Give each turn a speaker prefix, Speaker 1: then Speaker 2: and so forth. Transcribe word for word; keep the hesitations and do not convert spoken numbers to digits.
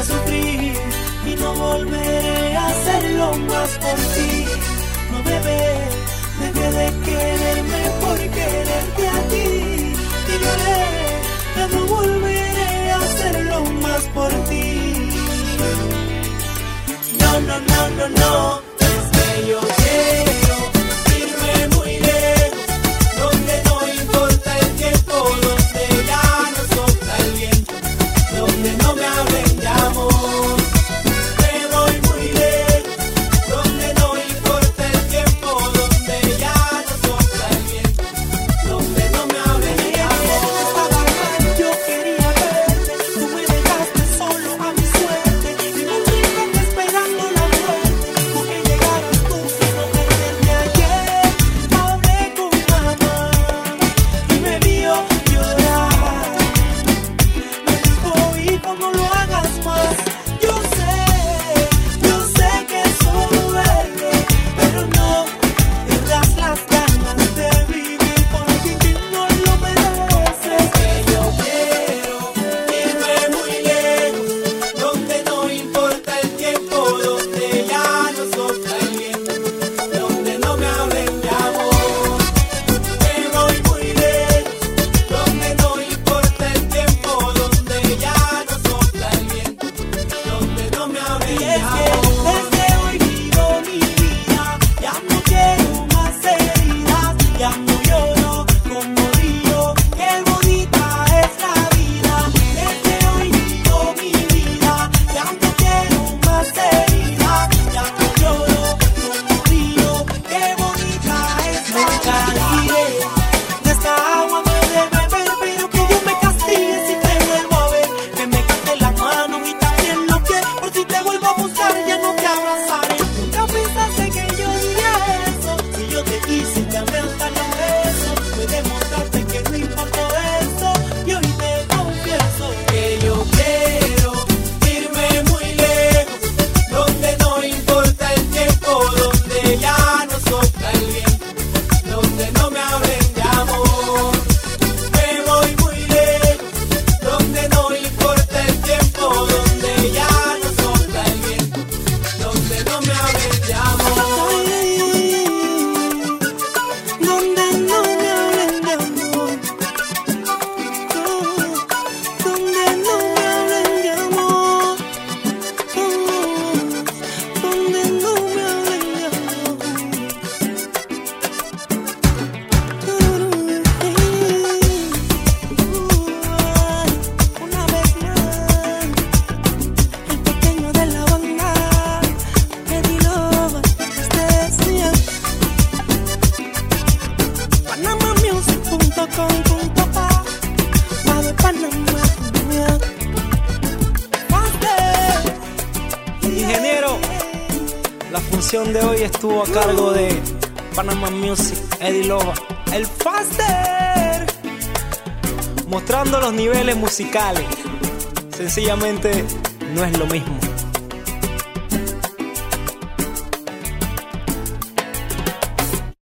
Speaker 1: a sufrir y no volveré a hacerlo más por ti. No, bebé, dejé de quererme por quererte a ti. Y lloré, ya no volveré a hacerlo más por ti. No, no, no, no, no, es que yo quiero irme muy lejos, donde no importa el tiempo, donde ya no sopla el viento, donde no me hablen de amor. Me voy muy lejos, donde no importa el tiempo, donde ya no sopla el viento, donde no me hablen de amor. Estaba mal, yo quería verte, tú me dejaste solo a mi suerte, y muy triste esperando la muerte, porque llegaras tú sin no perderme. Ayer hablé con mamá y me vio llorar. Me dijo, hijo, no lo hagas más. Yo sé, yo sé que eso duele, pero no pierdas las ganas de vivir por ti, no lo mereces. Que yo quiero irme muy lejos, donde no importa el tiempo, donde ya no sopla el viento, donde no me hablen de amor. Me voy muy lejos, donde no importa el tiempo, donde ya no sopla el viento, donde no me hablen de amor. Desde hoy vivo mi vida, ya no quiero más heridas, ya no lloro como río, qué bonita es la vida. Desde hoy vivo mi vida, ya no quiero más heridas, ya no lloro como río, qué bonita es la vida. De esta agua me de beber, pero que yo me castigue si te vuelvo a ver, que me cante la mano y también lo que por si te vuelvo a buscar ya no te abrazaré. Nunca pensaste que yo diría eso, si yo te quise y te amé hasta los besos, me demostraste que no importó eso, y hoy te confieso que yo quiero irme muy lejos, donde no importa el tiempo, donde ya no sopla el viento, donde no me hablen de amor. Me voy muy lejos, donde no importa el tiempo, donde ya no sopla el viento, donde no me hablen de amor. Donde no me hablen de amor. Donde no me hablen de amor. Donde no me hablen de amor. Una vez más, el pequeño de la banda, Eddie Loba, este decía Panama Music punto com punto pa, pa de Panamá, mía.
Speaker 2: Ingeniero, la función de hoy estuvo a cargo de Panama Music, Eddie Loba, el Faster, mostrando los niveles musicales. Sencillamente no es lo mismo.